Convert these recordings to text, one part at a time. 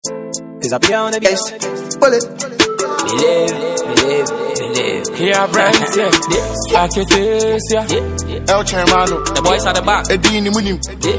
Cause I be on the base. Bullet. Believe. Yeah, Branson. Architects, El Chairmano. The boys at the back. Edini Munim.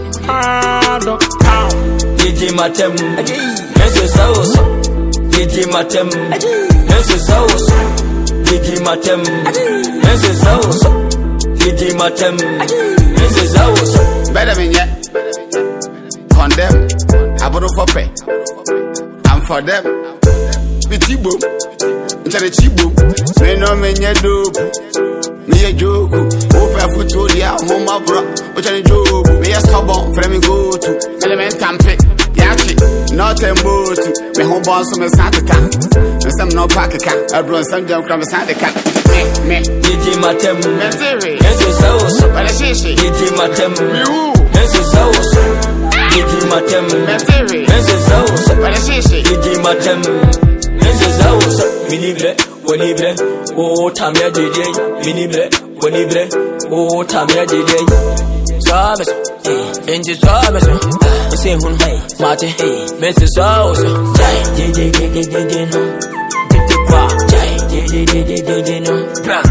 DJ Matem. Jesus House. DJ Matem. Jesus House. DJ Matem. Jesus House. DJ Matem. Jesus House. Better than yet. Condemn. I bought for pay. I'm for them. Petit boom. Into the cheap boom. Me no me nye dope. Me a joke. Open foot to the home of bro. Which I joke. Me a stubborn. Frame go to. Element tampe. Yachi. Not a boat. Me home boss on the Santa Can. And some no pack a can. I brought some junk from the Santa Can. Me. DJ Matem. Mentiri. Jesus House. But I see. DJ Matem. You. Jesus House. DJ Matem. Mentiri. Jesus House. But I see. DJ Matem. Jesus House. Minibre. Wonibre. Oh, Tamia DJ. Minibre. Wonibre. Oh, Tamia DJ. Sabes, Inji sabes, say hun, Mate, Mrs. House, Jay, no, Titikwa, Jay, no, Bra,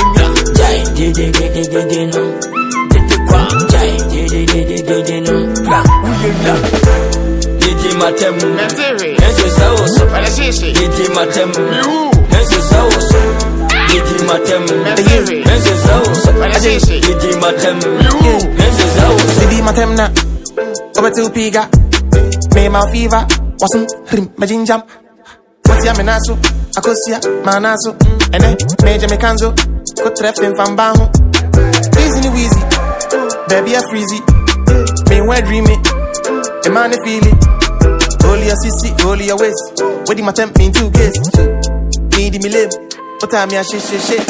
Jay, no, Titikwa, Jay, no, Bra, DJ Matem, Mentiri. Jesus House, But I see. DJ Matem, You. Jesus House, DJ Matem, Mentiri. Jesus House, But I see. DJ Matem, You. Jesus House. Didi matemna, over to piga. Me ma fever, wasn't him, my jinjam. What's ya menasu, akosia, manasu. Ene, major mekanzo, go treffin from Bahu. Easy wheezy, baby a freezy. Me we dreaming, a man feel it. Holy a sissy, holy a waist. What did my temp mean 2 days? Need me live, what time ya shit.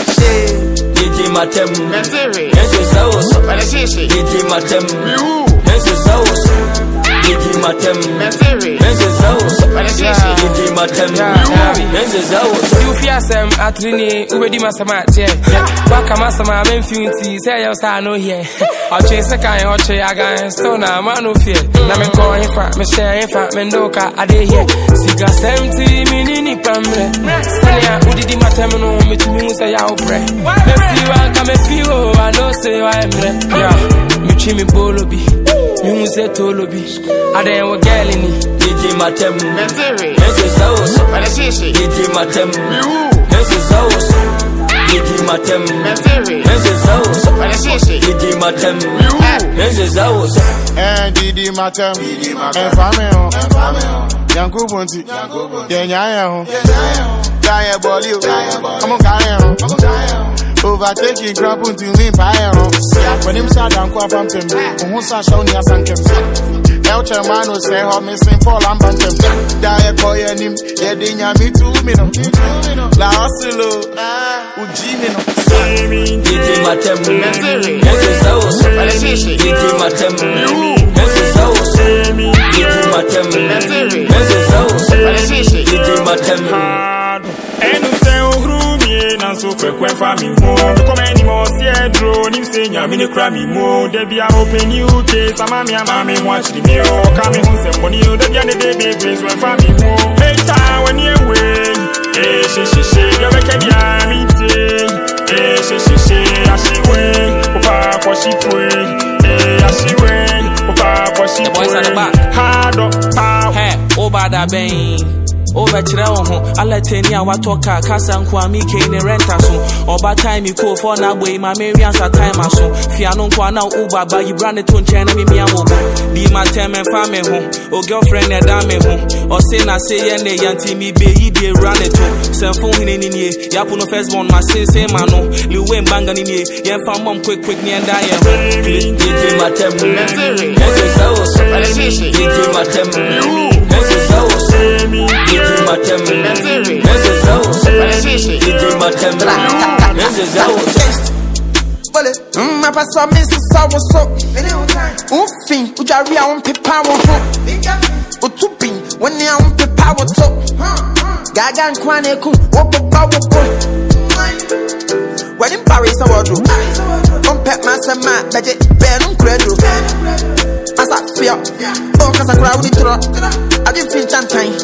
DJ Matem, Mentiri. Jesus House, But I see. DJ Matem, You. Jesus House, DJ Matem, Mentiri. Jesus House, But I see. DJ Matem, Jesus House. You fear some at Rini, Ubedi Masama, Baka Masama, Menfunti, say your son, no here. I'll chase a kind of Chaga and Stone, a man of fear. Namen call him fat, Michelle, fat Mendoka, I did here. Siga 70 minini pamre. Sanya, Udi Matamano, me to me, say I'll pray. If you are come a few, I know say I'm there. Yeah, Michimi Bolobi, you say Tolobi. I didn't want Galini. DJ Matem, Mentiri. Jesus House, But I see. DJ Matem, You. Jesus House, DJ Matem, Mentiri. Jesus House, But I see. DJ Matem, Jesus House. Didi Matem. And family. Yanku Bunti. Yanya. Jaya Bolio. Come on, Kaya. Overtaking crap to me by when him sat down, quite pumping. Who says only a sankem? El Chairmano say, how missing Paul and Bantam. Dia boy and him, Yedinya me 2 minutes. La Osilo, Ujimino. DJ Matem, Mentiri. Jesus House, But I see. DJ Matem, You. Jesus House, DJ Matem, Mentiri. Jesus House, But I see. DJ Matem. So quick when family more come anymore see a drone him say ya mini crammy more they be open you case mammy watch the meal coming home say money they be the day grace when family more hey time when you away she you make a dia me she she way opa for she pray she way opa for she The boys at the back. hard up Hey, over that bang. Over Chirao, I let any hour talk, Cassan Kwami, Kane, Renta soon. Or by time you call for now, way my Marians at time or so. Fiano Kwana Uba, but you brand it to China, me, I will be my time and family home, or girlfriend and dame home, or say, I say, and they yanti me be ye run it to. Some phone in ye, Yapuno first one, my sin, say, Mano, Liwen Bangan in ye, Yan Famom quick, near die. DJ Matem, Mentiri. Jesus House, But I see. DJ Matem, Jesus House, DJ Matem, Mentiri. Jesus House, But I see. DJ Matem, Jesus House. Bullet, my pastor, Mrs. Sour, Uffing, Ujaria on Pipawa, Utupin, when they are on Pipawa, Gagan Kwaneku, Wapa, when in Paris, I will do. Don't pet my son, my budget, Ben Credo. As I fear, oh, because I crowd it, I didn't feel time.